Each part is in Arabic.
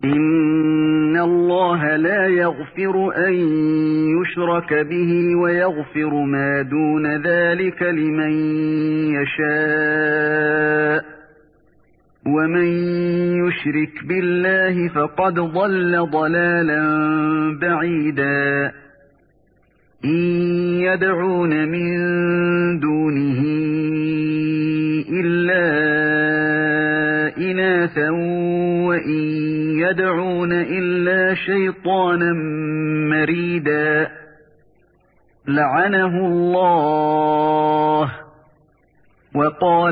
إن الله لا يغفر أن يشرك به ويغفر ما دون ذلك لمن يشاء ومن يشرك بالله فقد ضل ضلالا بعيدا إن يدعون من دونه إلا إناثا وإن يدعون إلا شيطانا مريدا لعنه الله وقال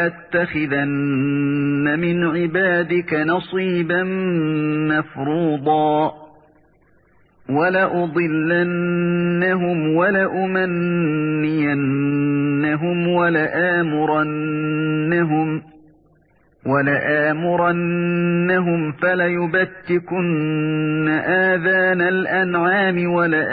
لأتخذن من عبادك نصيبا مفروضا ولأضلنهم ولأمنينهم ولآمرنهم فليبتكن آذان الأنعام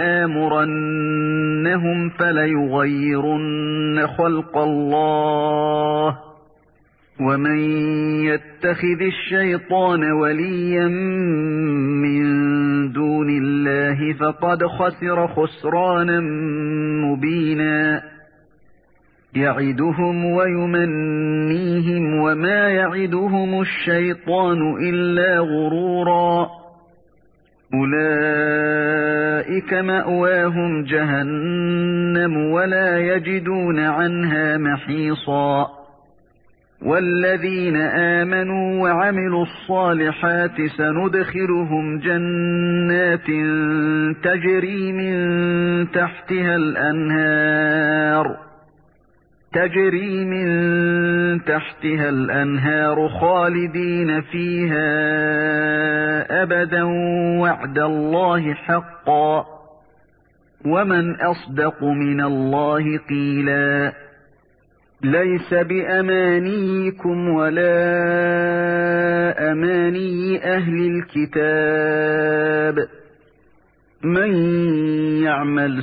ولآمرنهم فليغيرن خلق الله ومن يتخذ الشيطان وليا من دون الله فقد خسر خسرانا مبينا يعدهم ويمنيهم وما يعدهم الشيطان إلا غرورا أولئك مأواهم جهنم ولا يجدون عنها محيصا والذين آمنوا وعملوا الصالحات سندخلهم جنات تجري من تحتها الأنهار خالدين فيها أبدا وعد الله حقا ومن أصدق من الله قيلا ليس بأمانيكم ولا أماني أهل الكتاب من يعمل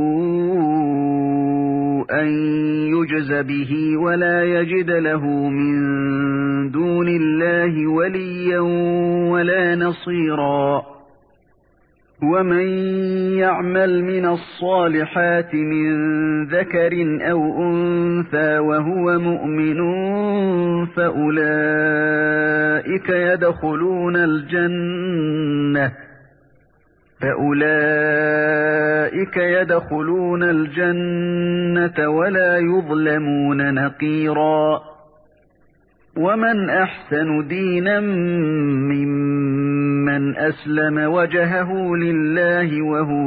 سوءا يجز به ولا يجد له من دون الله وليا ولا نصيرا ومن يعمل من الصالحات من ذكر أو أنثى وهو مؤمن فأولئك يدخلون الجنة ولا يظلمون نقيرا ومن أحسن دينا ممن أسلم وجهه لله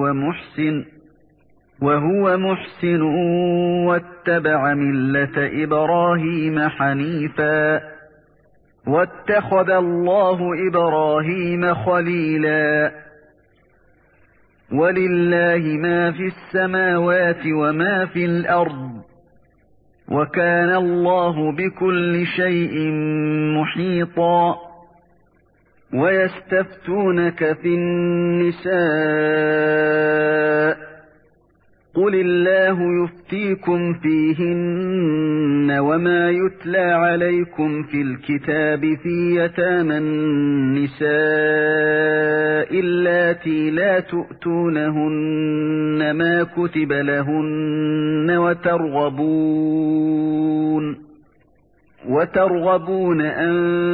وهو محسن واتبع ملة إبراهيم حنيفا واتخذ الله إبراهيم خليلا ولله ما في السماوات وما في الأرض وكان الله بكل شيء محيطا ويستفتونك في النساء قل الله يفتيكم فيهن وما يتلى عليكم في الكتاب في يتامى النساء اللاتي لا تؤتونهن ما كتب لهن وترغبون أن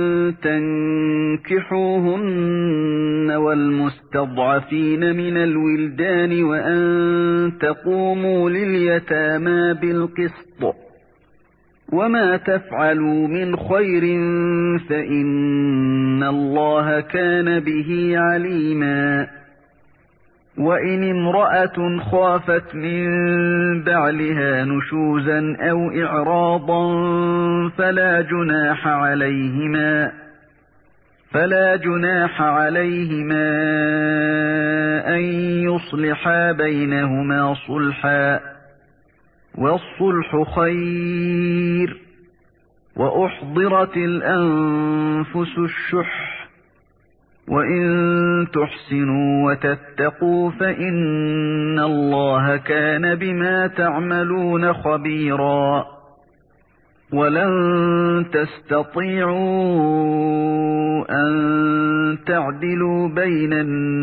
تنكحوهن والمستضعفين من الولدان وأن تقوموا لليتامى بالقسط وما تفعلوا من خير فإن الله كان به عليما وإن امرأة خافت من بعلها نشوزا أو إعراضا فلا جناح عليهما أن يصلحا بينهما صلحا والصلح خير وأحضرت الأنفس الشح وإن تحسنوا وتتقوا فإن الله كان بما تعملون خبيرا ولن تستطيعوا أن تعدلوا بين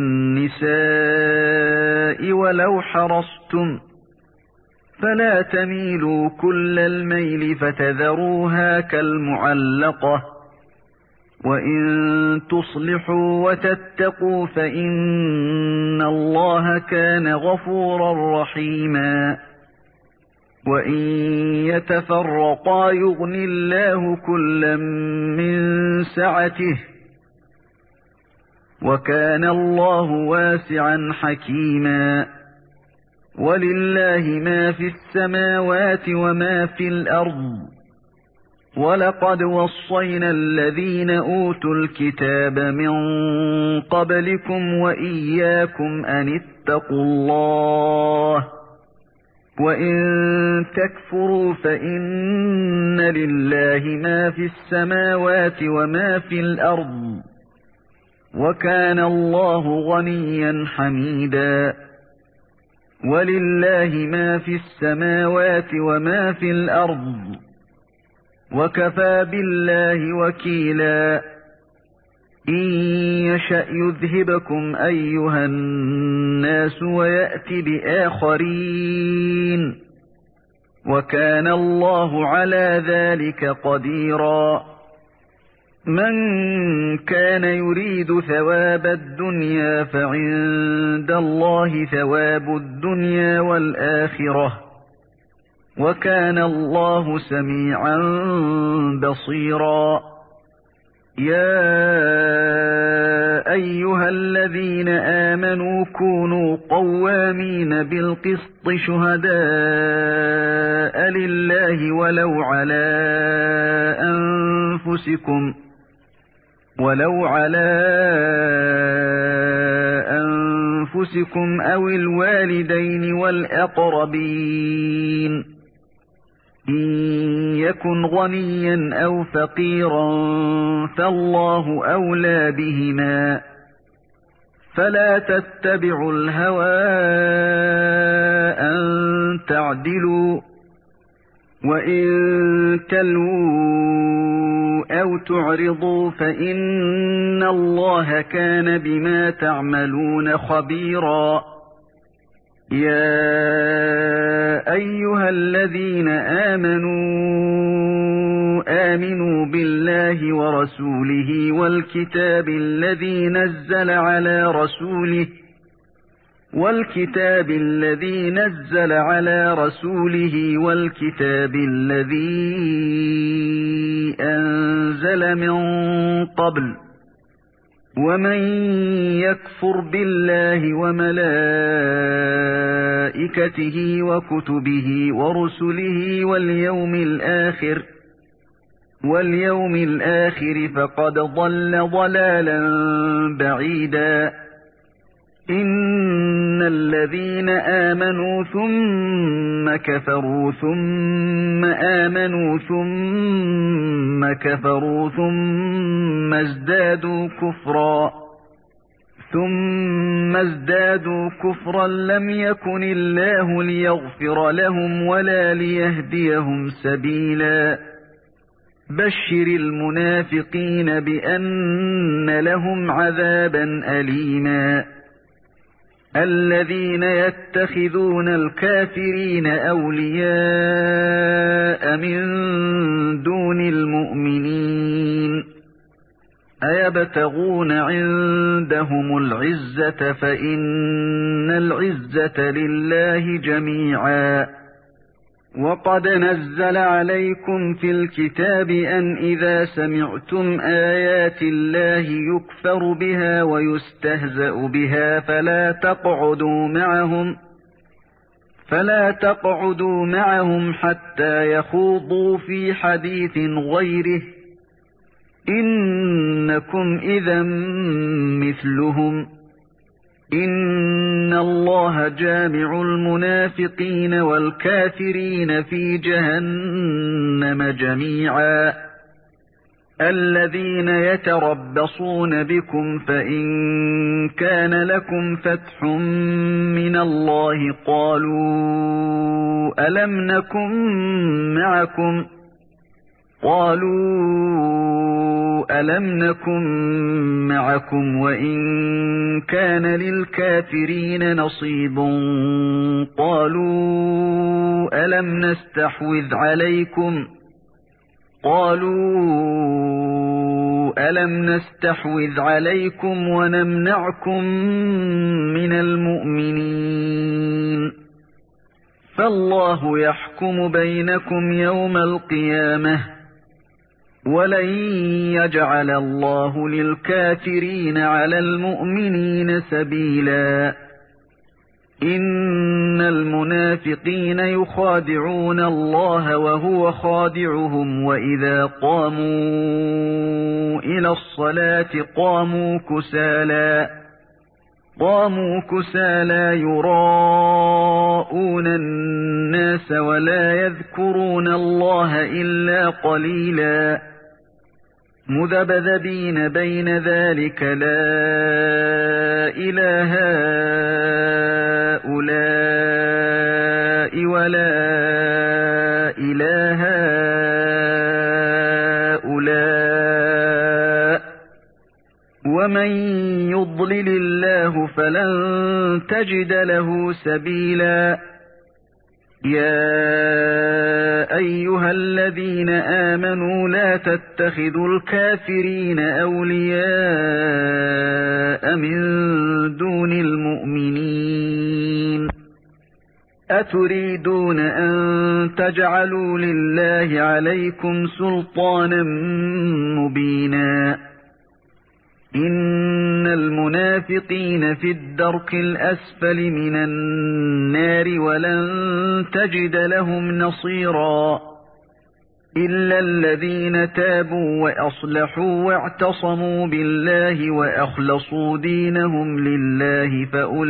النساء ولو حرصتم، فلا تميلوا كل الميل فتذروها كالمعلقة، وإن تصلحوا وتتقوا فإن الله كان غفورا رحيما. وإن يتفرقا يغن الله كلا من سعته، وكان الله واسعا حكيما. ولله ما في السماوات وما في الأرض، ولقد وصينا الذين أوتوا الكتاب من قبلكم وإياكم أن اتقوا الله، وإن تكفروا فإن لله ما في السماوات وما في الأرض، وكان الله غنيا حميدا. ولله ما في السماوات وما في الأرض، وكفى بالله وكيلا. إن يشأ يذهبكم أيها الناس ويأت بآخرين، وكان الله على ذلك قديرا. من كان يريد ثواب الدنيا فعند الله ثواب الدنيا والآخرة، وكان الله سميعا بصيرا. يا أيها الذين آمنوا كونوا قوامين بالقسط شهداء لله ولو على أنفسكم أو الوالدين والأقربين، إن يكن غنيا أو فقيرا فالله أولى بهما، فلا تتبعوا الهوى أن تعدلوا، وإن تلووا أو تعرضوا فإن الله كان بما تعملون خبيرا. يا أيها الذين آمنوا بالله ورسوله والكتاب الذي نزل على رسوله والكتاب الذي أنزل من قبل، ومن يكفر بالله وملائكته وكتبه ورسله واليوم الآخر فقد ضل ضلالا بعيدا. إن الذين آمنوا ثم كفروا ثم آمنوا ثم كفروا ثم ازدادوا كفرا لم يكن الله ليغفر لهم ولا ليهديهم سبيلا. بشر المنافقين بأن لهم عذابا أليما. الذين يتخذون الكافرين أولياء من دون المؤمنين، أيبتغون عندهم العزة فإن العزة لله جميعا. وقد نزل عليكم في الكتاب أن إذا سمعتم آيات الله يكفر بها ويستهزأ بها فلا تقعدوا معهم حتى يخوضوا في حديث غيره، إنكم إذا مثلهم. إن الله جامع المنافقين والكافرين في جهنم جميعا. الذين يتربصون بكم فإن كان لكم فتح من الله قالوا ألم نكن معكم قالوا ألم نكن معكم وإن كان للكافرين نصيب قالوا ألم نستحوذ عليكم ونمنعكم من المؤمنين فالله يحكم بينكم يوم القيامة ولن يجعل الله للكافرين على المؤمنين سبيلا إن المنافقين يخادعون الله وهو خادعهم وإذا قاموا إلى الصلاة قاموا كسالى يراءون الناس ولا يذكرون الله إلا قليلا مذبذبين بين ذلك لا إله هؤلاء ولا إله هؤلاء ومن يضلل الله فلن تجد له سبيلا يا أيها الذين آمنوا لا تتخذوا الكافرين أولياء من دون المؤمنين أتريدون أن تجعلوا لله عليكم سلطانا مبينا إن المنافقين في الدرك الأسفل من النار ولن تجد لهم نصيرا إلا الذين تابوا وأصلحوا واعتصموا بالله وأخلصوا دينهم لله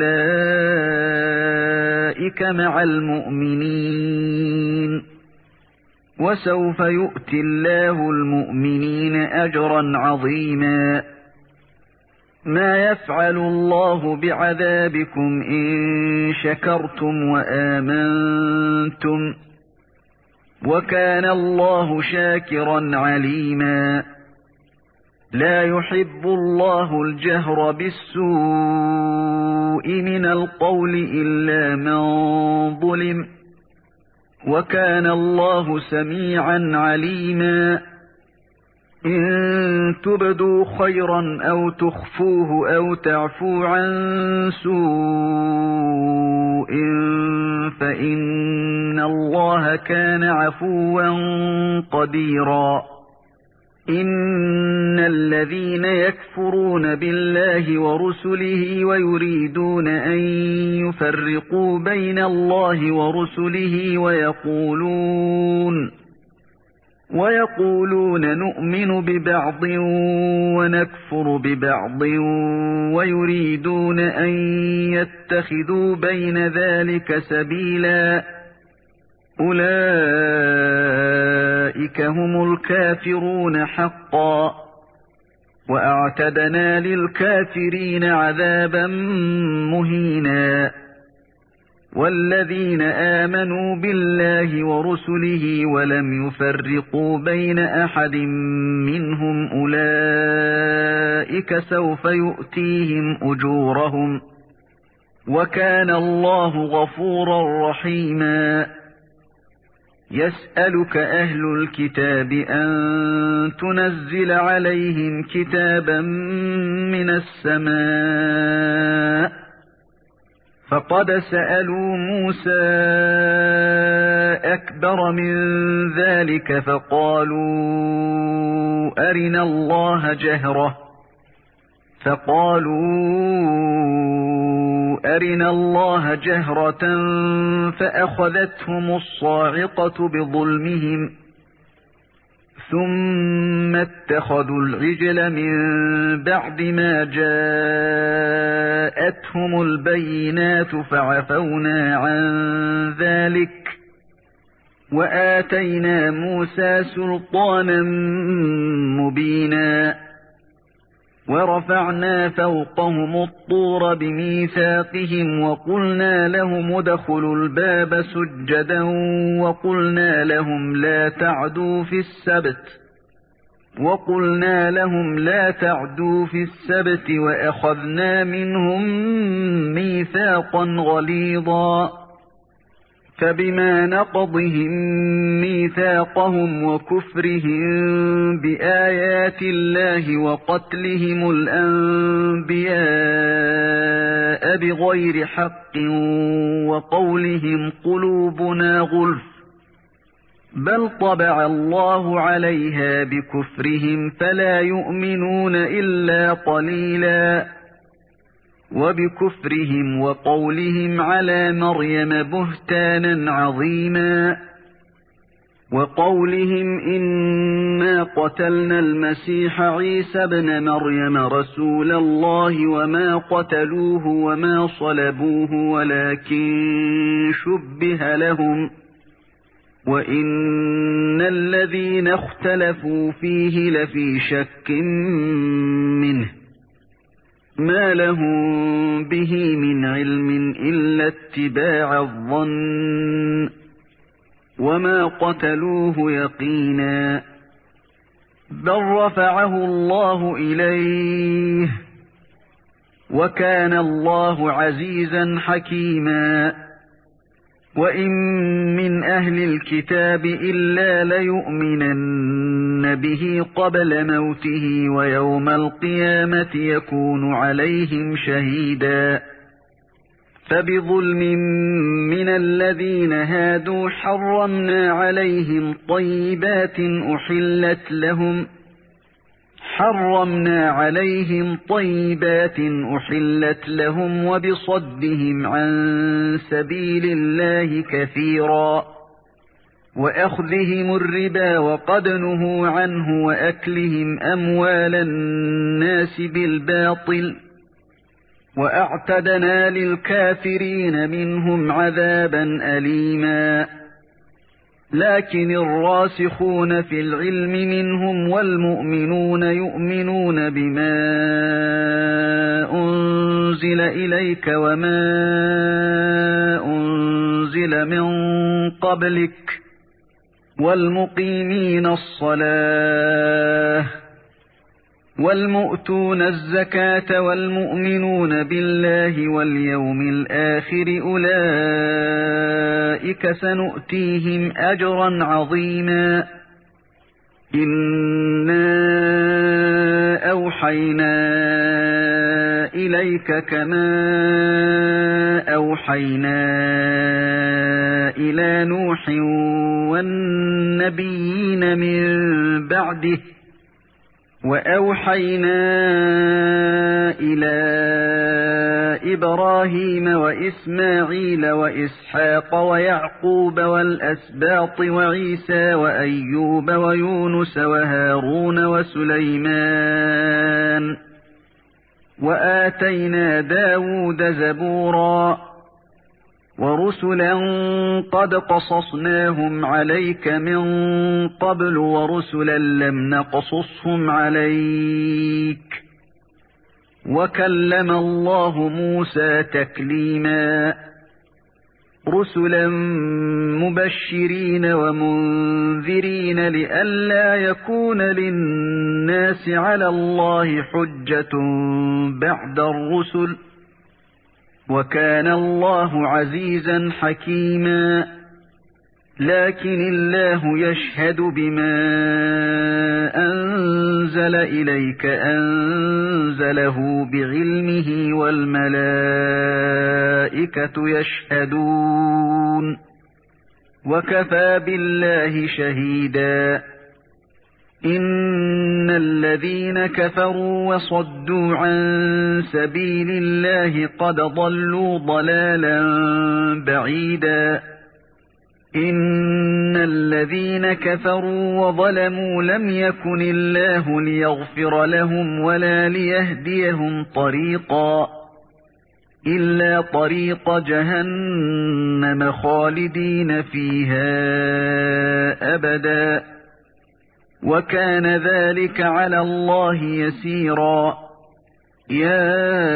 فأولئك مع المؤمنين وسوف يؤتي الله المؤمنين أجرا عظيما ما يفعل الله بعذابكم إن شكرتم وآمنتم وكان الله شاكرا عليما لا يحب الله الجهر بالسوء من القول إلا من ظلم وكان الله سميعا عليما إن تبدوا خيرا أو تخفوه أو تعفوا عن سوء فإن الله كان عفوا قديرا إن الذين يكفرون بالله ورسله ويريدون أن يفرقوا بين الله ورسله ويقولون نؤمن ببعض ونكفر ببعض ويريدون أن يتخذوا بين ذلك سبيلا أولئك هم الكافرون حقا وأعتدنا للكافرين عذابا مهينا والذين آمنوا بالله ورسله ولم يفرقوا بين أحد منهم أولئك سوف يؤتيهم أجورهم وكان الله غفورا رحيما يسألك أهل الكتاب أن تنزل عليهم كتابا من السماء فقد سألوا موسى أكبر من ذلك فقالوا أرنا الله جهرة فأخذتهم الصاعقة بظلمهم ثم اتخذوا العجل من بعد ما جاءتهم البينات فعفونا عن ذلك وآتينا موسى سلطانا مبينا ورفعنا فوقهم الطور بميثاقهم وقلنا لهم ادخلوا الباب سجدا وقلنا لهم لا تعدوا في السبت وأخذنا منهم ميثاقا غليظا فبما نقضهم ميثاقهم وكفرهم بآيات الله وقتلهم الأنبياء بغير حق وقولهم قلوبنا غلف بل طبع الله عليها بكفرهم فلا يؤمنون إلا قليلا وبكفرهم وقولهم على مريم بهتانا عظيما وقولهم إنا قتلنا المسيح عيسى ابن مريم رسول الله وما قتلوه وما صلبوه ولكن شبه لهم وإن الذين اختلفوا فيه لفي شك منه ما لهم به من علم إلا اتباع الظن وما قتلوه يقينا بل رفعه الله إليه وكان الله عزيزا حكيما وإن من أهل الكتاب إلا ليؤمنن به قبل موته ويوم القيامة يكون عليهم شهيدا فبظلم من الذين هادوا حرمنا عليهم طيبات أحلت لهم وبصدهم عن سبيل الله كثيرا وأخذهم الربا وقد نهوا عنه وأكلهم أموال الناس بالباطل وأعتدنا للكافرين منهم عذابا أليما لكن الراسخون في العلم منهم والمؤمنون يؤمنون بما أنزل إليك وما أنزل من قبلك والمقيمين الصلاة والمؤتون الزكاة والمؤمنون بالله واليوم الآخر أولئك سنؤتيهم أجرا عظيما إنا أوحينا إليك كما أوحينا إلى نوح والنبيين من بعده وأوحينا إلى إبراهيم وإسماعيل وإسحاق ويعقوب والأسباط وعيسى وأيوب ويونس وهارون وسليمان وآتينا داود زبورا ورسلا قد قصصناهم عليك من قبل ورسلا لم نقصصهم عليك وكلم الله موسى تكليما رسلا مبشرين ومنذرين لئلا يكون للناس على الله حجة بعد الرسل وكان الله عزيزا حكيما لكن الله يشهد بما أنزل إليك أنزله بعلمه والملائكة يشهدون وكفى بالله شهيدا إن الذين كفروا وصدوا عن سبيل الله قد ضلوا ضلالا بعيدا إن الذين كفروا وظلموا لم يكن الله ليغفر لهم ولا ليهديهم طريقا إلا طريق جهنم خالدين فيها أبدا وكان ذلك على الله يسيرا يا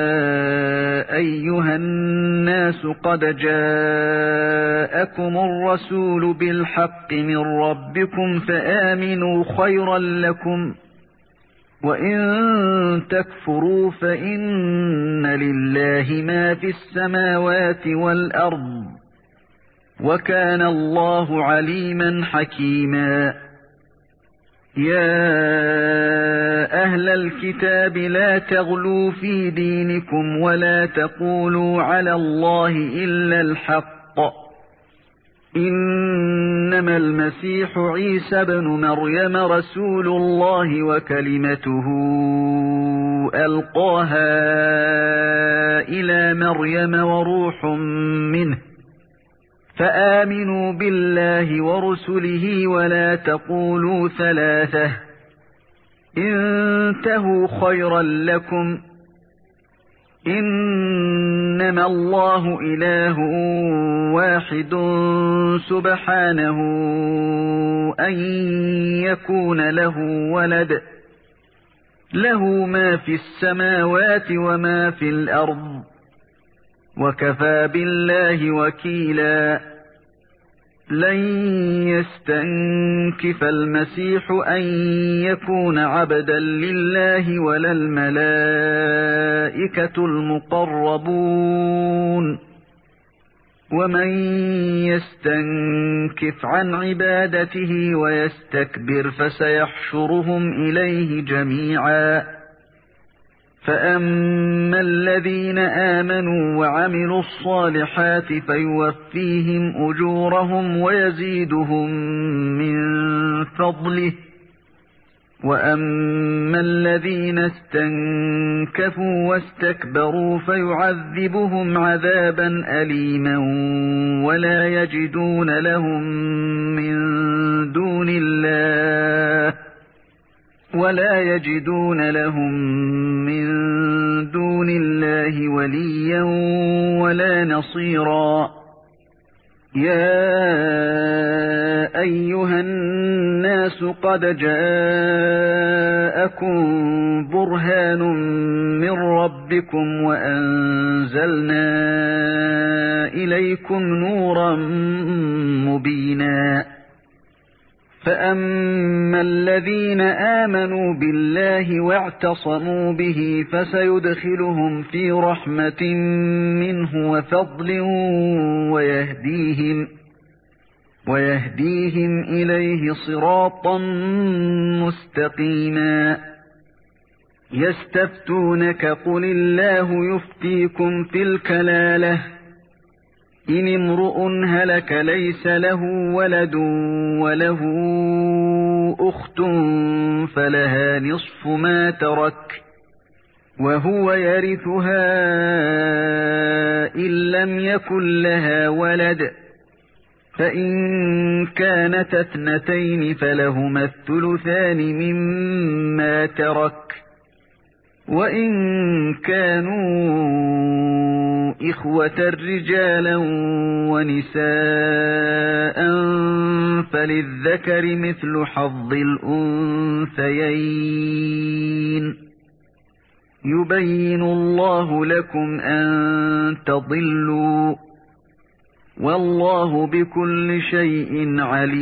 أيها الناس قد جاءكم الرسول بالحق من ربكم فآمنوا خيرا لكم وإن تكفروا فإن لله ما في السماوات والأرض وكان الله عليما حكيما يا أهل الكتاب لا تغلوا في دينكم ولا تقولوا على الله إلا الحق إنما المسيح عيسى بن مريم رسول الله وكلمته ألقاها إلى مريم وروح منه فآمنوا بالله ورسله ولا تقولوا ثلاثة انتهوا خيرا لكم إنما الله إله واحد سبحانه أن يكون له ولد له ما في السماوات وما في الأرض وكفى بالله وكيلا لن يستنكف المسيح أن يكون عبدا لله ولا الملائكة المقربون ومن يستنكف عن عبادته ويستكبر فسيحشرهم إليه جميعا فأما الذين آمنوا وعملوا الصالحات فيوفيهم أجورهم ويزيدهم من فضله وأما الذين استنكفوا واستكبروا فيعذبهم عذابا أليما ولا يجدون لهم من دون الله وليا ولا نصيرا يا أيها الناس قد جاءكم برهان من ربكم وأنزلنا إليكم نورا مبينا فأما الذين آمنوا بالله واعتصموا به فسيدخلهم في رحمة منه وفضل ويهديهم إليه صراطا مستقيما يستفتونك قل الله يفتيكم في الكلالة إن امرؤ هلك ليس له ولد وله أخت فلها نصف ما ترك وهو يرثها إن لم يكن لها ولد فإن كانت اثنتين فلهما الثلثان مما ترك وإن كانوا إخوة رجالا ونساء فللذكر مثل حظ الأنثيين يبين الله لكم أن تضلوا والله بكل شيء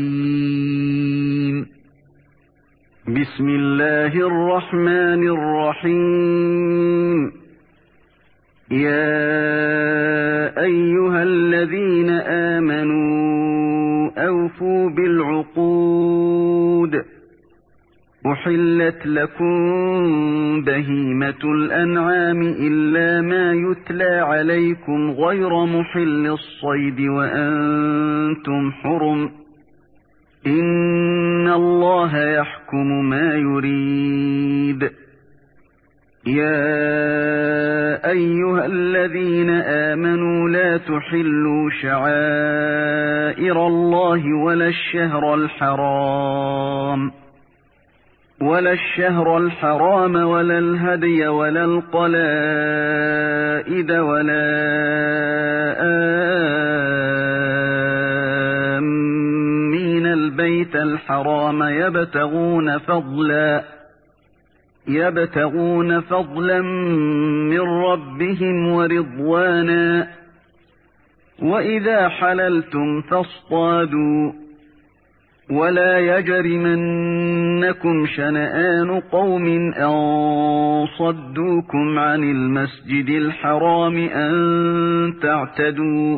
عليم بسم الله الرحمن الرحيم يا أيها الذين آمنوا أوفوا بالعقود أحلت لكم بهيمة الأنعام إلا ما يتلى عليكم غير محل الصيد وأنتم حرم إن الله يحكم ما يريد يا أيها الذين آمنوا لا تحلوا شعائر الله ولا الشهر الحرام ولا الهدي ولا القلائد ولا آمين البيت الحرام يبتغون فضلا يبتغون فضلا من ربهم ورضوانا وإذا حللتم فاصطادوا ولا يجرمنكم شنآن قوم أن صدوكم عن المسجد الحرام أن تعتدوا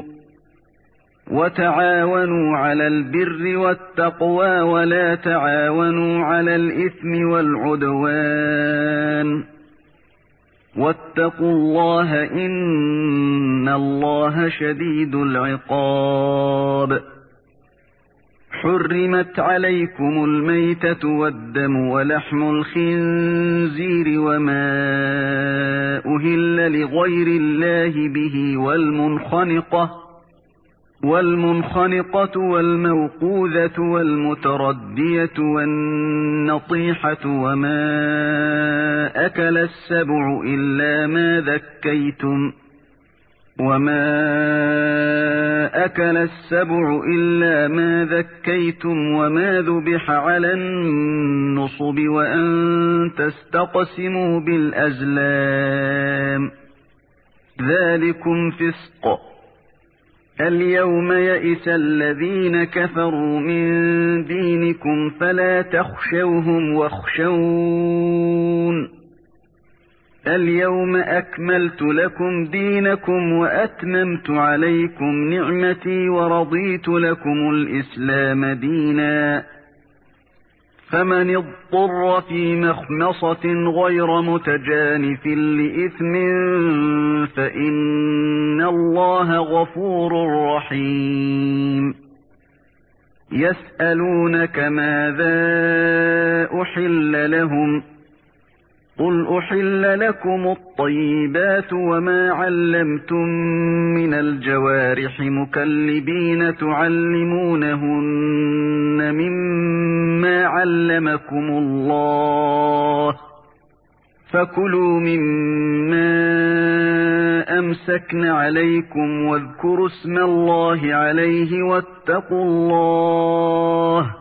وتعاونوا على البر والتقوى ولا تعاونوا على الإثم والعدوان واتقوا الله إن الله شديد العقاب حرمت عليكم الميتة والدم ولحم الخنزير وما أهل لغير الله به والمنخنقة والموقوذة والمتردية والنطيحة وما أكل السبع إلا ما ذكيتم وما ذبح على النصب وأن تستقسموا بالأزلام ذلكم فسق اليوم يئس الذين كفروا من دينكم فلا تخشوهم واخشون اليوم أكملت لكم دينكم وأتممت عليكم نعمتي ورضيت لكم الإسلام دينا فمن اضطر في مخمصة غير متجانف لإثم فإن الله غفور رحيم يسألونك ماذا أحل لهم قل أحل لكم الطيبات وما علمتم من الجوارح مكلبين تعلمونهن مما علمكم الله فكلوا مما أمسكن عليكم واذكروا اسم الله عليه واتقوا الله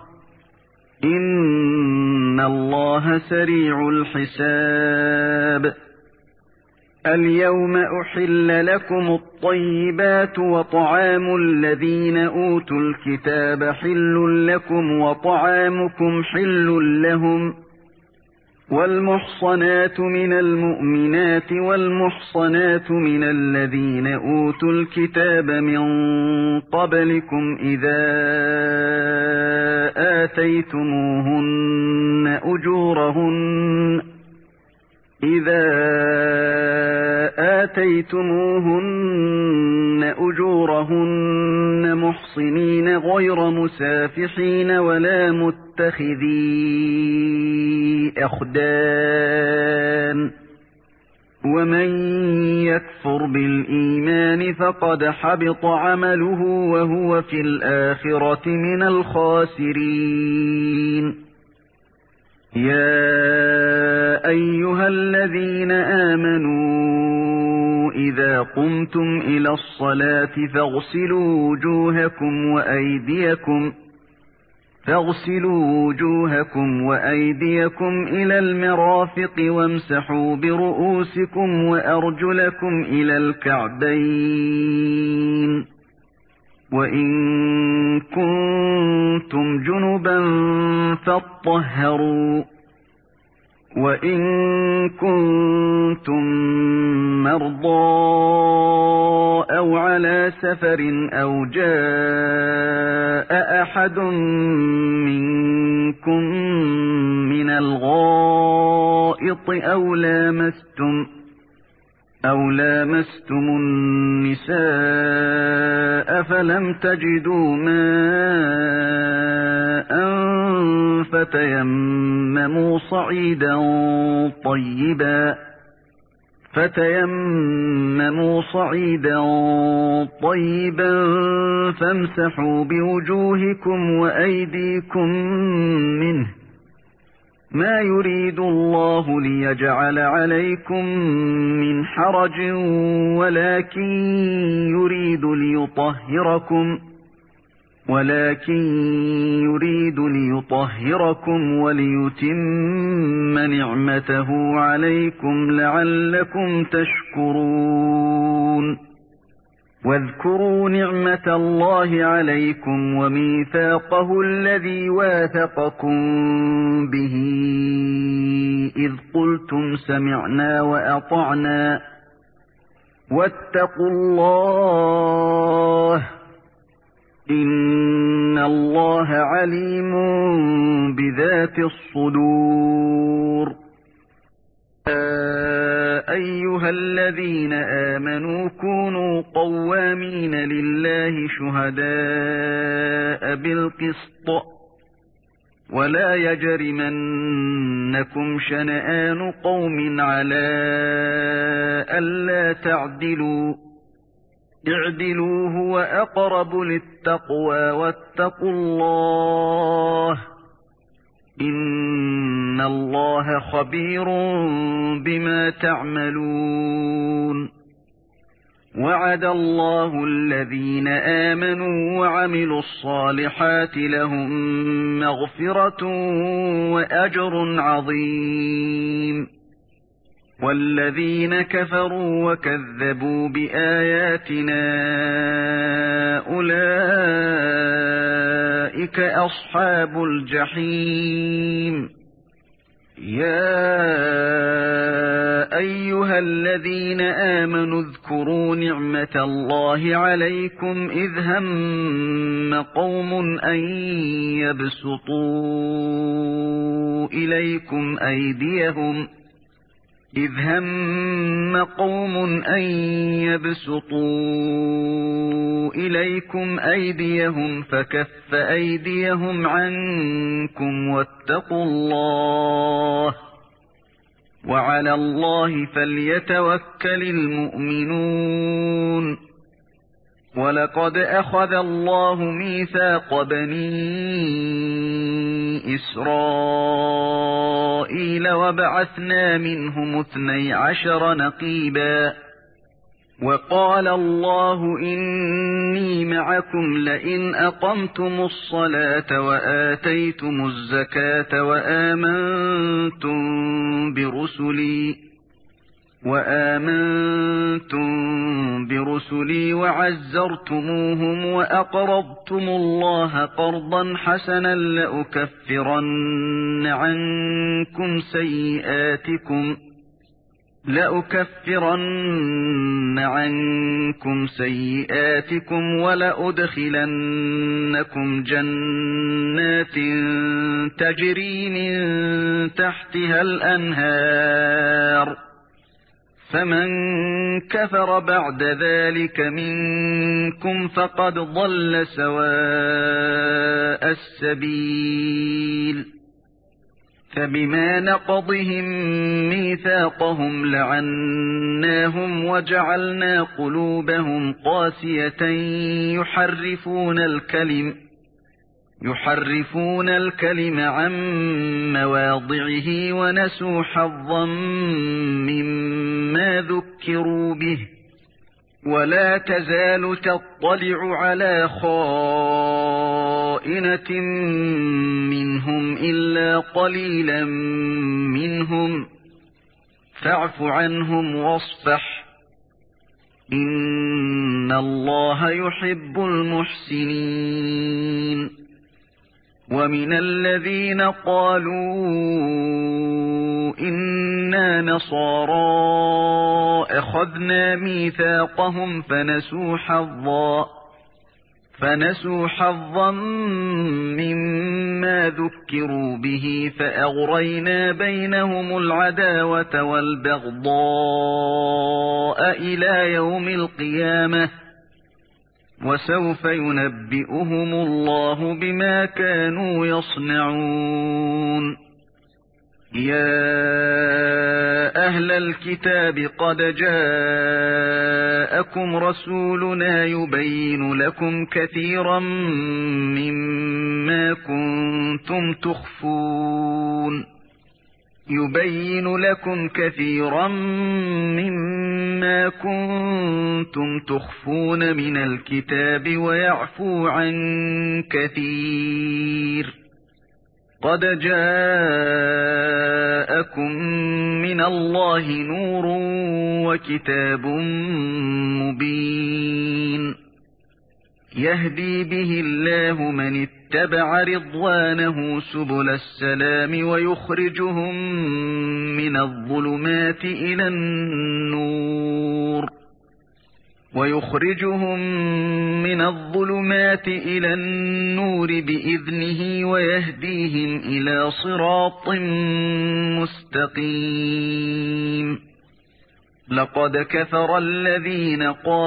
إن الله سريع الحساب اليوم أحل لكم الطيبات وطعام الذين أوتوا الكتاب حل لكم وطعامكم حل لهم والمحصنات من المؤمنات والمحصنات من الذين أوتوا الكتاب من قبلكم إذا آتيتموهن أجورهن محصنين غير مسافحين ولا متخذي أخدان ومن يكفر بالإيمان فقد حبط عمله وهو في الآخرة من الخاسرين يا أيها الذين آمنوا إذا قمتم إلى الصلاة فاغسلوا وجوهكم وأيديكم إلى المرافق وامسحوا برؤوسكم وأرجلكم إلى الكعبين وإن كنتم جنبا فاطهروا وإن كنتم مرضى أو على سفر أو جاء أحد منكم من الغائط أو لامستم النساء فلم تجدوا ماء فتيمموا صعيدا طيبا فامسحوا بوجوهكم وأيديكم منه ما يريد الله ليجعل عليكم من حرج ولكن يريد ليطهركم ولكن يريد ليطهركم وليتم نعمته عليكم لعلكم تشكرون واذكروا نعمة الله عليكم وميثاقه الذي واثقكم به إذ قلتم سمعنا وأطعنا واتقوا الله إن الله عليم بذات الصدور يا أيها الذين آمنوا كونوا قوامين لله شهداء بالقسط ولا يجرمنكم شنآن قوم على ألا تعدلوا اعدلوا هو أقرب للتقوى واتقوا الله إن الله خبير بما تعملون وعد الله الذين آمنوا وعملوا الصالحات لهم مغفرة وأجر عظيم والذين كفروا وكذبوا بآياتنا أولئك أصحاب الجحيم يا أيها الذين آمنوا اذكروا نعمة الله عليكم إذ هم قوم أن يبسطوا إليكم أيديهم فكف أيديهم عنكم واتقوا الله وعلى الله فليتوكل المؤمنون ولقد أخذ الله ميثاق بني إسرائيل وبعثنا منهم 12 نقيبا وقال الله إني معكم لئن أقمتم الصلاة وآتيتم الزكاة وآمنتم برسلي وعزرتموهم وأقرضتم الله قرضا حسنا لأكفرن عنكم سيئاتكم ولأدخلنكم جنات تجري من تحتها الأنهار فمن كفر بعد ذلك منكم فقد ضل سواء السبيل فبما نقضهم ميثاقهم لعناهم وجعلنا قلوبهم قاسية يحرفون الكلم عن مواضعه ونسوا حظا مما ذكروا به ولا تزال تطلع على خائنة منهم إلا قليلا منهم فاعف عنهم واصفح إن الله يحب المحسنين ومن الذين قالوا إنا نصارى أخذنا ميثاقهم فنسوا حظا مما ذكروا به فأغرينا بينهم العداوة والبغضاء إلى يوم القيامة وسوف ينبئهم الله بما كانوا يصنعون يا أهل الكتاب قد جاءكم رسولنا يبين لكم كثيرا مما كنتم تخفون يبين لكم كثيرا مما كنتم تخفون من الكتاب ويعفو عن كثير. قد جاءكم من الله نور وكتاب مبين يهدي به الله من اتبع رضوانه سبل السلام ويخرجهم من الظلمات إلى النور بإذنه ويهديهم إلى صراط مستقيم. لقد كفر الذين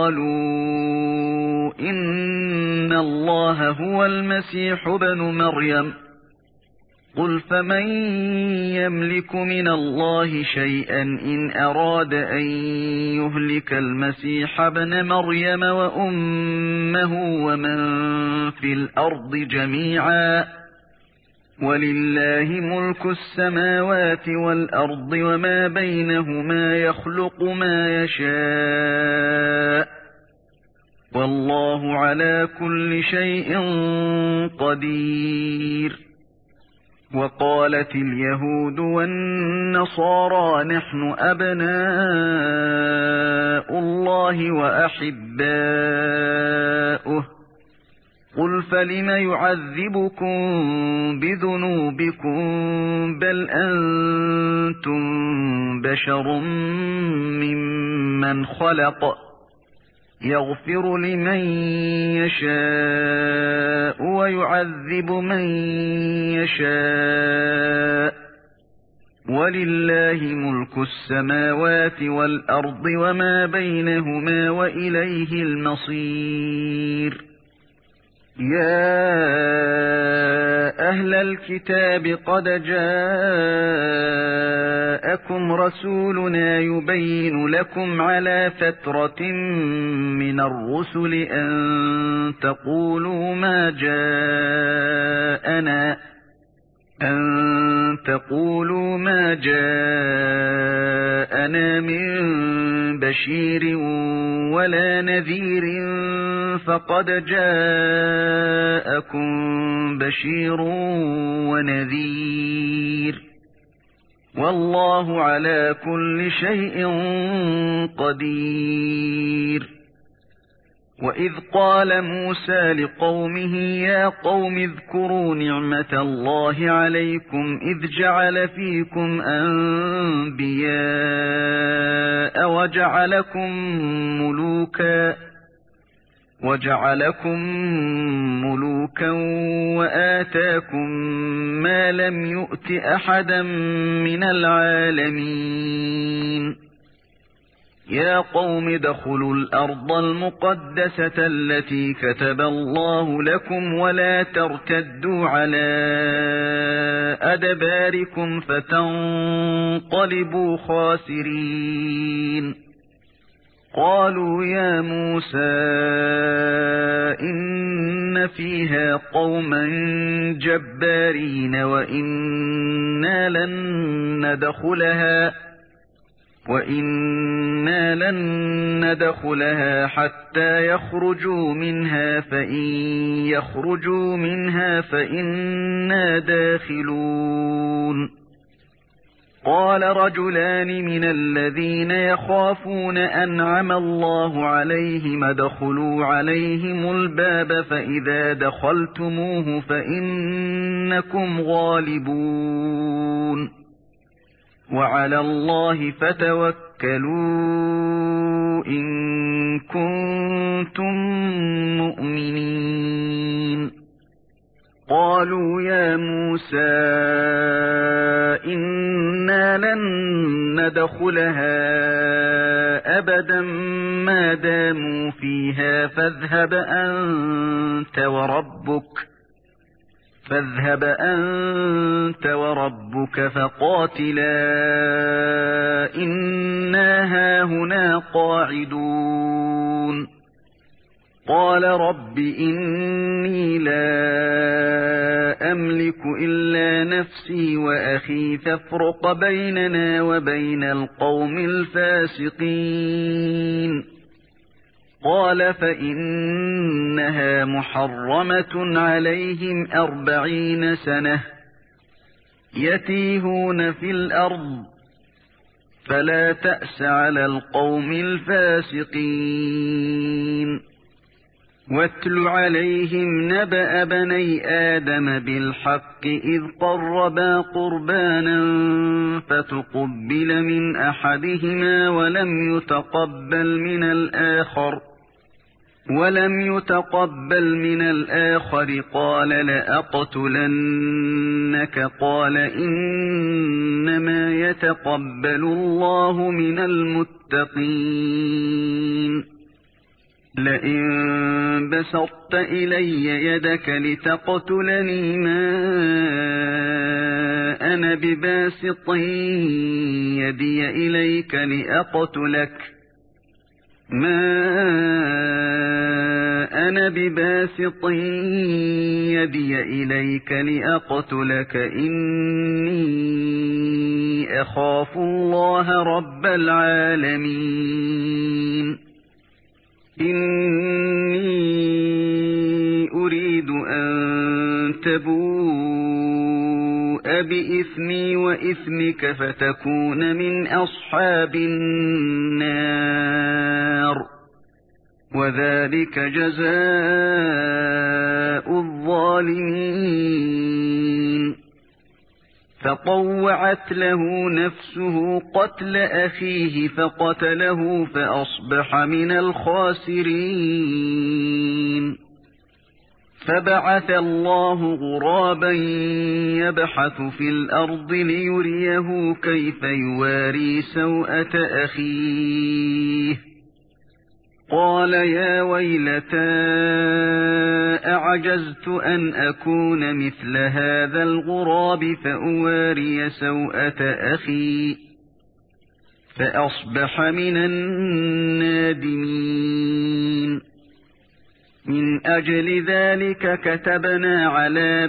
قالوا إن الله هو المسيح ابن مريم قل فمن يملك من الله شيئا إن أراد أن يهلك المسيح ابن مريم وأمه ومن في الأرض جميعا ولله ملك السماوات والأرض وما بينهما يخلق ما يشاء والله على كل شيء قدير. وقالت اليهود والنصارى نحن أبناء الله وأحباؤه قل فلم يعذبكم بذنوبكم بل أنتم بشر ممن خلق يغفر لمن يشاء ويعذب من يشاء ولله ملك السماوات والأرض وما بينهما وإليه المصير. يا أهل الكتاب قد جاءكم رسولنا يبين لكم على فترة من الرسل أن تقولوا ما جاءنا من بشير ولا نذير فقد جاءكم بشير ونذير والله على كل شيء قدير. وإذ قال موسى لقومه يا قوم اذكروا نعمة الله عليكم إذ جعل فيكم أنبياء وجعلكم ملوكا وآتاكم ما لم يؤت أحدا من العالمين. يا قوم ادخلوا الأرض المقدسة التي كتب الله لكم ولا ترتدوا على أدباركم فتنقلبوا خاسرين. قالوا يا موسى إن فيها قوما جبارين وإنا لن ندخلها حتى يخرجوا منها فإن يخرجوا منها فإنا داخلون. قال رجلان من الذين يخافون أنعم الله عليهم ادخلوا عليهم الباب فإذا دخلتموه فإنكم غالبون وعلى الله فتوكلوا إن كنتم مؤمنين. قالوا يا موسى إنا لن ندخلها أبدا ما داموا فيها فاذهب أنت وربك فقاتلا إنا هاهنا قاعدون. قال رب إني لا أملك إلا نفسي وأخي فافرق بيننا وبين القوم الفاسقين قال فإنها محرمة عليهم 40 سنة يتيهون في الأرض فلا تأس على القوم الفاسقين واتل عليهم نبأ بني آدم بالحق إذ قربا قربانا فتقبل من أحدهما ولم يتقبل من الآخر قال لأقتلنك قال إنما يتقبل الله من المتقين لئن بسطت إلي يدك لتقتلني ما أنا بباسط يدي إليك لأقتلك إني أخاف الله رب العالمين إني أريد أن تبوء بإثمي وإثمك فتكون من أصحاب النار وذلك جزاء الظالمين فطوعت له نفسه قتل أخيه فقتله فأصبح من الخاسرين فبعث الله غرابا يبحث في الأرض ليريه كيف يواري سوءة أخيه قال يا ويلتى أعجزت أن أكون مثل هذا الغراب فأواري سوءة أخي فأصبح من النادمين من أجل ذلك كتبنا على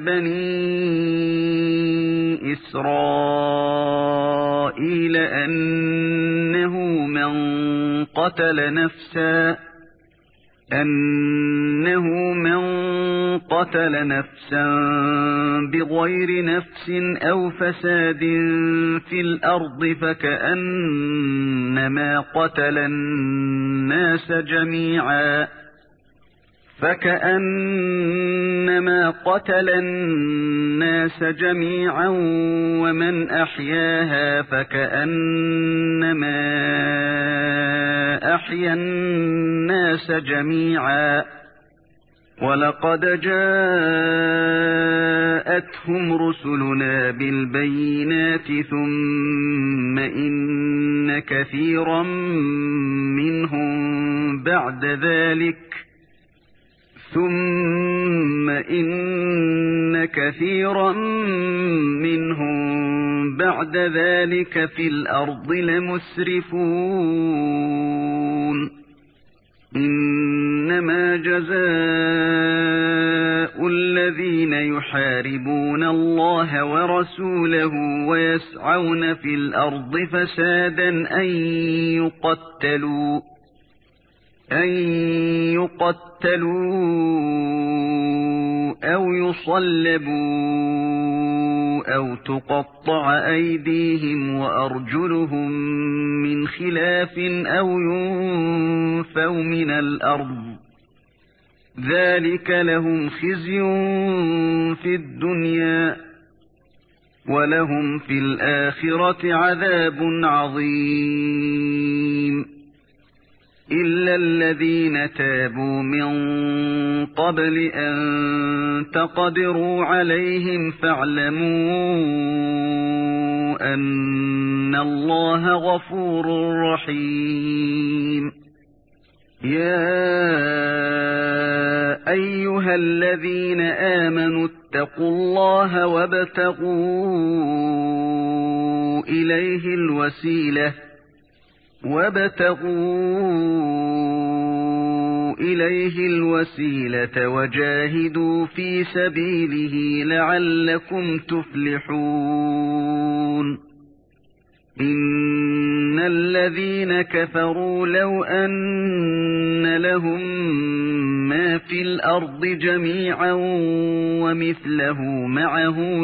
بني إسرائيل أنه من قتل نفسا بغير نفس أو فساد في الأرض فكأنما قتل الناس جميعا ومن أحياها فكأنما أحيا الناس جميعا ولقد جاءتهم رسلنا بالبينات ثم إن كثيرا منهم بعد ذلك في الأرض لمسرفون إنما جزاء الذين يحاربون الله ورسوله ويسعون في الأرض فسادا أن يقتلوا أو يصلبوا أو تقطع أيديهم وأرجلهم من خلاف أو ينفوا من الأرض ذلك لهم خزي في الدنيا ولهم في الآخرة عذاب عظيم إلا الذين تابوا من قبل أن تقدروا عليهم فاعلموا أن الله غفور رحيم يا أيها الذين آمنوا اتقوا الله وابتغوا إليه الوسيلة وجاهدوا في سبيله لعلكم تفلحون إن الذين كفروا لو أن لهم ما في الأرض جميعا ومثله معه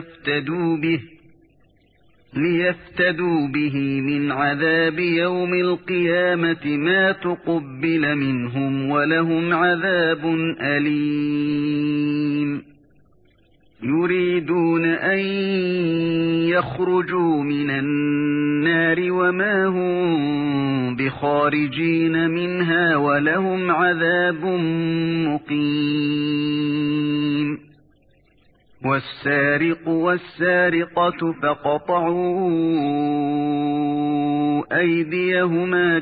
ليفتدوا به من عذاب يوم القيامة ما تقبل منهم ولهم عذاب أليم يريدون أن يخرجوا من النار وما هم بخارجين منها ولهم عذاب مقيم والسارق والسارقة فاقطعوا أيديهما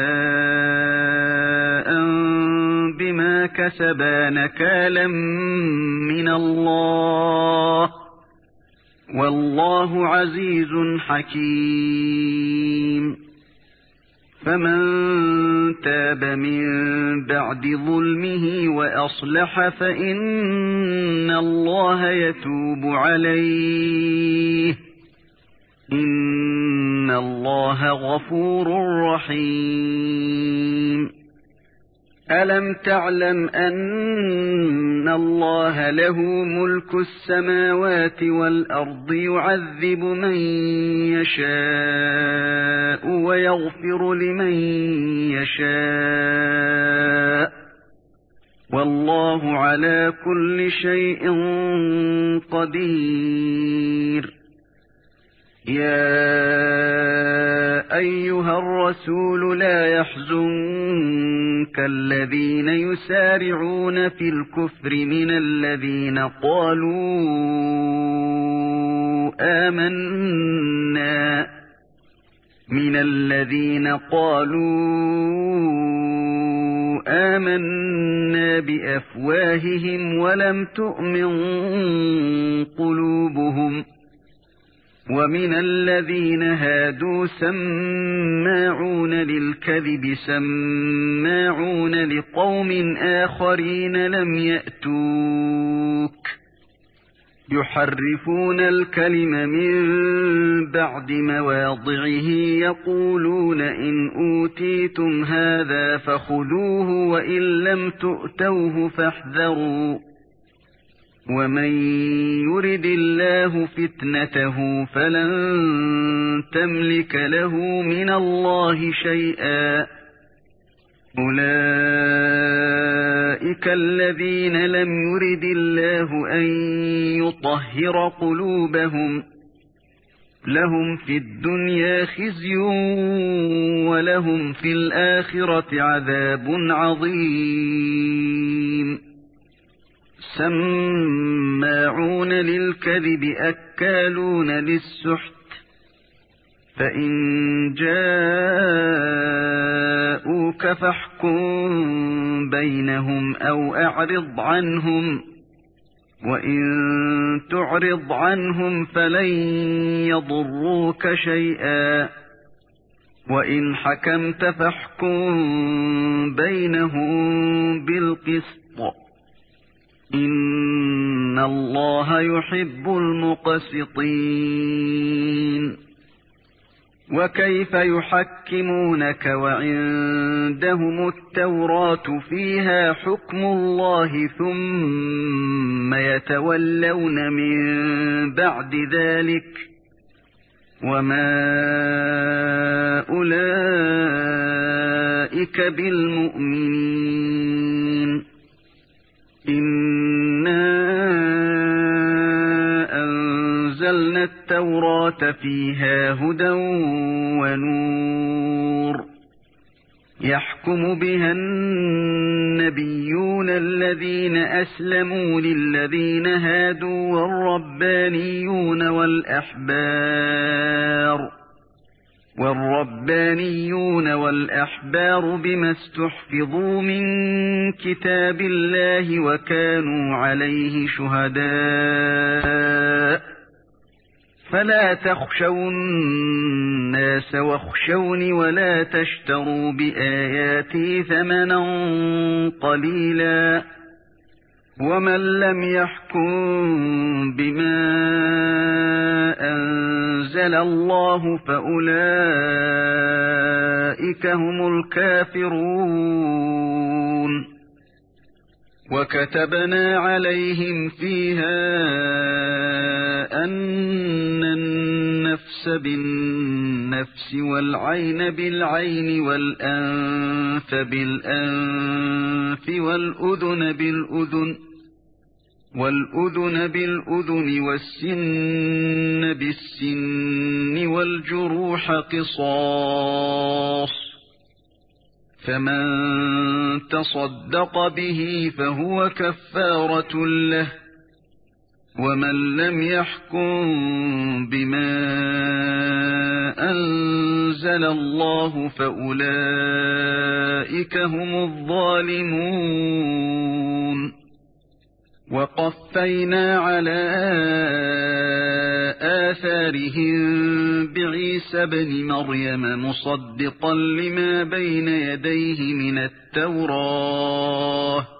جزاء بما كسبا نكالا من الله والله عزيز حكيم فمن تاب من بعد ظلمه وأصلح فإن الله يتوب عليه إن الله غفور رحيم ألم تعلم أن الله له ملك السماوات والأرض يعذب من يشاء ويغفر لمن يشاء والله على كل شيء قدير يا أيها الرسول لا يحزنك الذين يسارعون في الكفر من الذين قالوا آمنا بأفواههم ولم تؤمن قلوبهم ومن الذين هادوا سماعون للكذب سماعون لقوم آخرين لم يأتوك يحرفون الكلم من بعد مواضعه يقولون إن أوتيتم هذا فخذوه وإن لم تؤتوه فاحذروا ومن يرد الله فتنته فلن تملك له من الله شيئا أولئك الذين لم يرد الله أن يطهر قلوبهم لهم في الدنيا خزي ولهم في الآخرة عذاب عظيم سماعون للكذب أكالون للسحت فإن جاءوك فاحكم بينهم أو أعرض عنهم وإن تعرض عنهم فلن يضروك شيئا وإن حكمت فاحكم بينهم بالقسط إن الله يحب المقسطين وكيف يحكمونك وعندهم التوراة فيها حكم الله ثم يتولون من بعد ذلك وما أولئك بالمؤمنين إنا أنزلنا التوراة فيها هدى ونور يحكم بها النبيون الذين أسلموا للذين هادوا والربانيون والأحبار بما استحفظوا من كتاب الله وكانوا عليه شهداء فلا تخشوا الناس واخشوني ولا تشتروا بآياتي ثمنا قليلا ومن لم يحكم بما أنزل الله فأولئك هم الكافرون وكتبنا عليهم فيها أن النفس بالنفس والعين بالعين والأنف بالأنف والأذن بالأذن والسن بالسن والجروح قصاص فمن تصدق به فهو كفارة له ومن لم يحكم بما أنزل الله فأولئك هم الظالمون وقفينا على آثارهم بعيسى ابن مريم مصدقا لما بين يديه من التوراة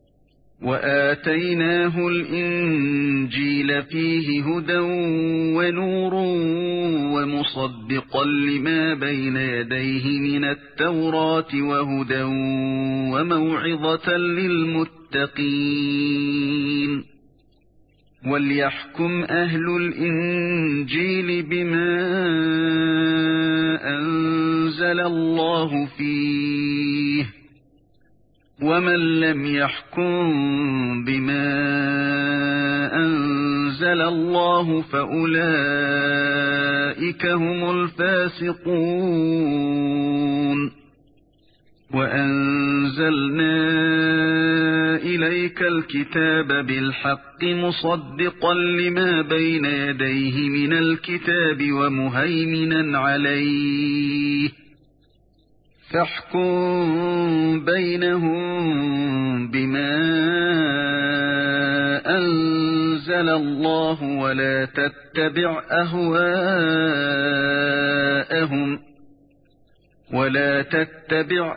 وآتيناه الإنجيل فيه هدى ونور ومصدقا لما بين يديه من التوراة وهدى وموعظة للمتقين وليحكم أهل الإنجيل بما أنزل الله فيه ومن لم يحكم بما أنزل الله فأولئك هم الفاسقون وأنزلنا إليك الكتاب بالحق مصدقا لما بين يديه من الكتاب ومهيمنا عليه فاحكم بينهم بما أنزل الله ولا تتبع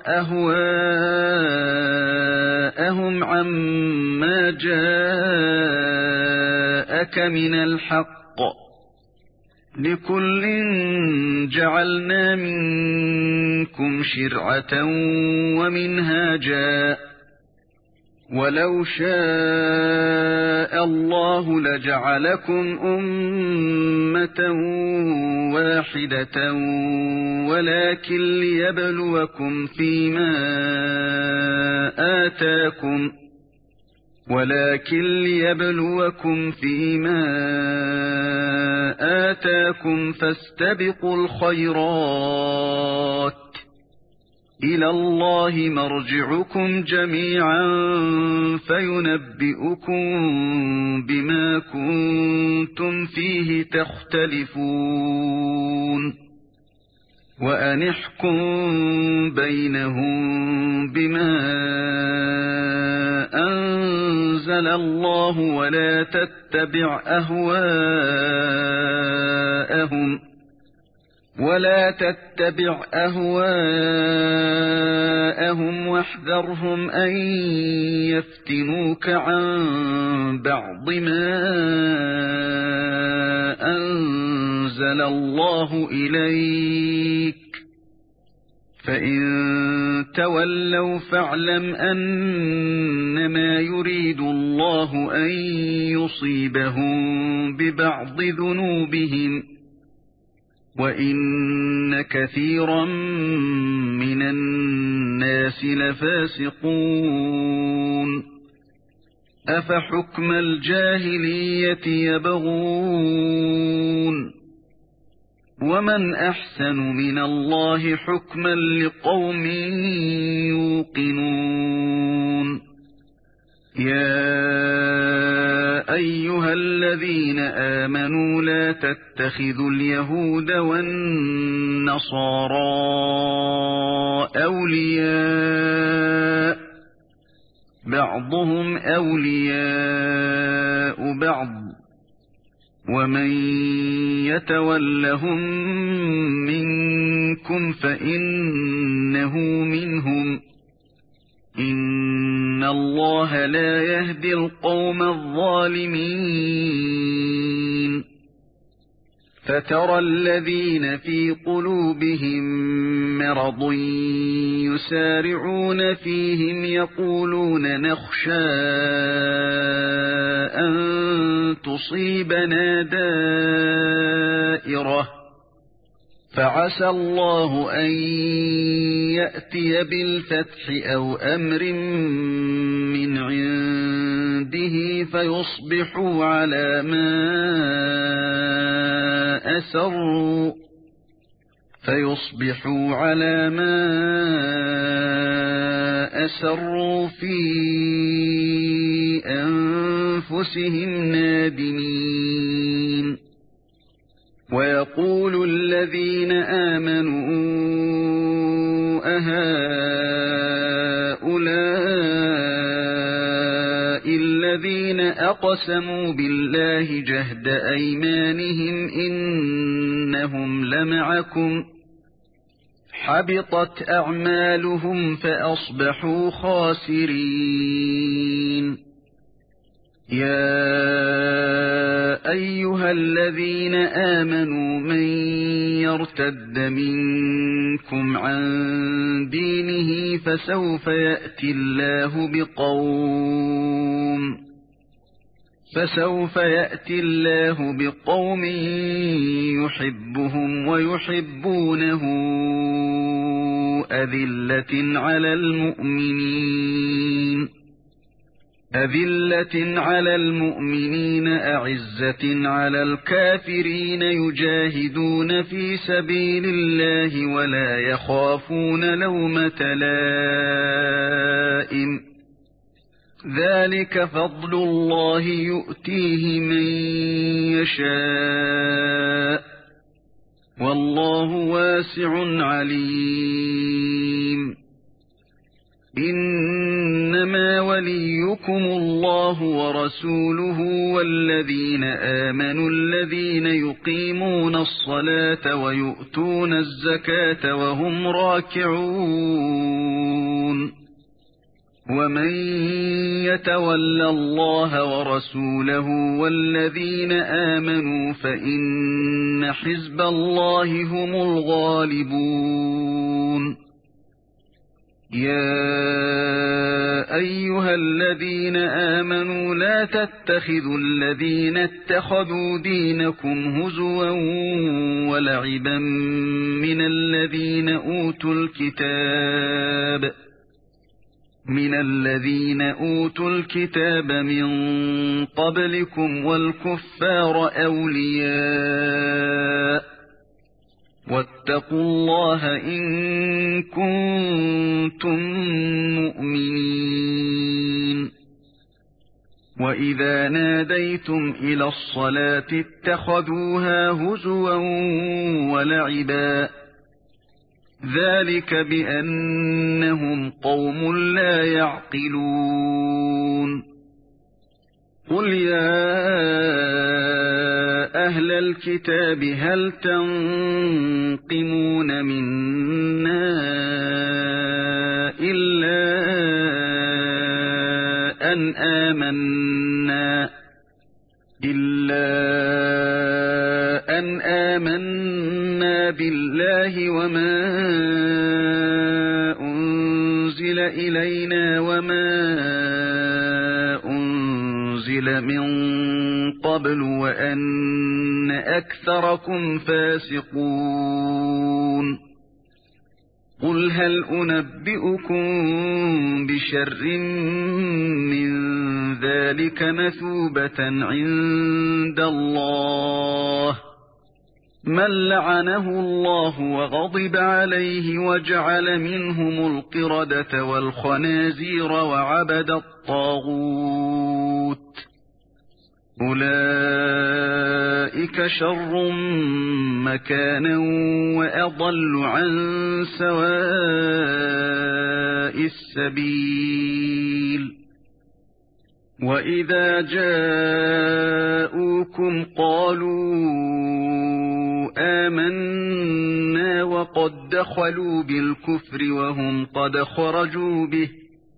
أهواءهم عما جاءك من الحق لكل جعلنا منكم شرعة ومنهاجا ولو شاء الله لجعلكم أمة واحدة ولكن ليبلوكم فيما آتاكم فاستبقوا الخيرات إلى الله مرجعكم جميعا فينبئكم بما كنتم فيه تختلفون وأن احكم بينهم بما أنزل الله ولا تتبع أهواءهم واحذرهم أن يفتنوك عن بعض ما أنزل الله إليك فإن تولوا فاعلم أنما يريد الله أن يصيبهم ببعض ذنوبهم وإن كثيرا من الناس لفاسقون أفحكم الجاهلية يبغون ومن أحسن من الله حكما لقوم يوقنون يا أيها الذين آمنوا لا تتخذوا اليهود والنصارى أولياء بعضهم أولياء بعض ومن يتولهم منكم فإنه منهم إن الله لا يهدي القوم الظالمين فترى الذين في قلوبهم مرض يسارعون فيهم يقولون نخشى أن تصيبنا دائرة فعسى الله أن يأتي بالفتح أو أمر من عنده فيصبحوا على ما أسروا في أنفسهم نادمين ويقول الذين آمنوا أهؤلاء الذين أقسموا بالله جهد أيمانهم إنهم لمعكم حبطت أعمالهم فأصبحوا خاسرين يا أيها الذين آمنوا من يرتد منكم عن دينه فسوف يأتي الله بقوم يحبهم ويحبونه أذلة على المؤمنين أعزة على الكافرين يجاهدون في سبيل الله ولا يخافون لومة لائم ذلك فضل الله يؤتيه من يشاء والله واسع عليم إنما وليكم الله ورسوله والذين آمنوا الذين يقيمون الصلاة ويؤتون الزكاة وهم راكعون ومن يتول الله ورسوله والذين آمنوا فإن حزب الله هم الغالبون يا أيها الذين آمنوا لا تتخذوا الذين اتخذوا دينكم هزوا ولعبا من الذين أوتوا الكتاب من قبلكم والكفار أولياء واتقوا الله إن كنتم مؤمنين وإذا ناديتم إلى الصلاة اتخذوها هزوا ولعبا ذلك بأنهم قوم لا يعقلون قل يا أهل الكتاب هل تنقمون منا إلا أن آمنا بالله وما أنزل إلينا وما أنزل من قبل وأن أكثركم فاسقون قل هل أنبئكم بشر من ذلك مثوبة عند الله من لعنه الله وغضب عليه وجعل منهم القردة والخنازير وعبد الطاغوت أولئك شر مكانا وأضل عن سواء السبيل وإذا جاءوكم قالوا آمنا وقد دخلوا بالكفر وهم قد خرجوا به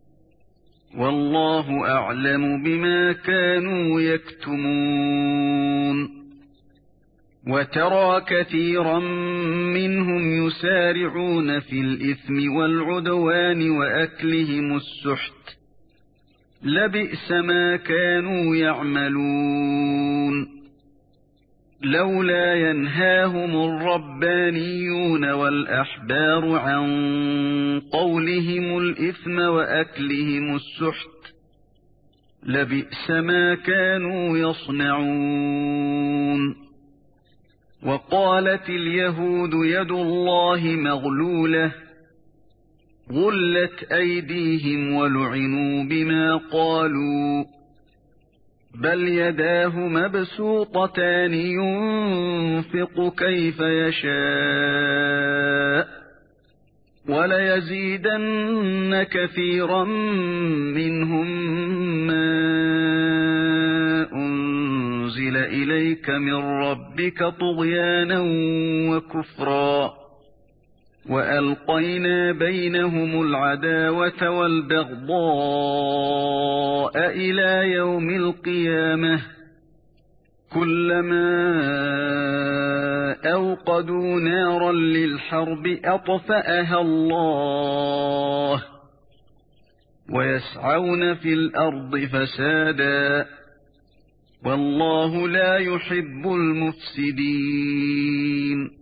والله أعلم بما كانوا يكتمون وترى كثيرا منهم يسارعون في الإثم والعدوان وأكلهم السحت لبئس ما كانوا يعملون لولا ينهاهم الربانيون والأحبار عن قولهم الإثم وأكلهم السحت لبئس ما كانوا يصنعون وقالت اليهود يد الله مغلولة غلت أيديهم ولعنوا بما قالوا بل يداه مبسوطتان ينفق كيف يشاء وليزيدن كثيرا منهم ما أنزل إليك من ربك طغيانا وكفرا وألقينا بينهم العداوة والبغضاء إلى يوم القيامة كلما أوقدوا نارا للحرب أطفأها الله ويسعون في الأرض فسادا والله لا يحب المفسدين